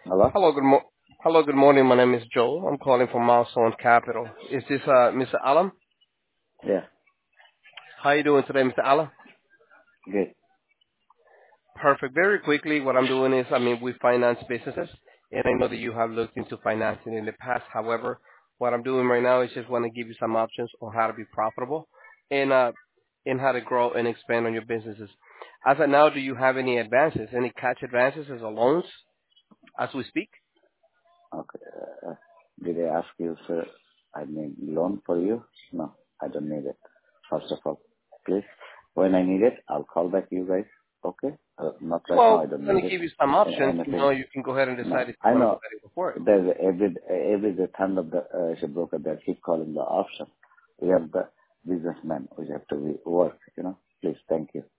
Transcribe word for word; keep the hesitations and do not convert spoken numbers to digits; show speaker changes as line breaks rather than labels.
Hello?
Hello, good mo- Hello, good morning. My name is Joel. I'm calling from Milestone Capital. Is this uh, mister Alam?
Yeah,
How you doing today, mister Alam?
good.
Perfect. Very quickly, what I'm doing is, I mean, we finance businesses, and I know that you have looked into financing in the past. However, what I'm doing right now is just want to give you some options on how to be profitable and uh, and how to grow and expand on your businesses. As of now, do you have any advances, any cash advances as a loans as we speak?
Okay. Uh, did I ask you, sir, I need loan for you? No, I don't need it. First of all, please, when I need it, I'll call back you guys. Okay? Uh, not right now, I
Well,
don't
let
need
me
it.
give you some
A-
options. You
Anything.
know, you can go ahead and decide
No,
if you
I
want to go
know
ahead and go for it.
there's every, every the time of the uh, broker that keep calling the option. We have the businessman, we have to be work, you know. Please, thank you.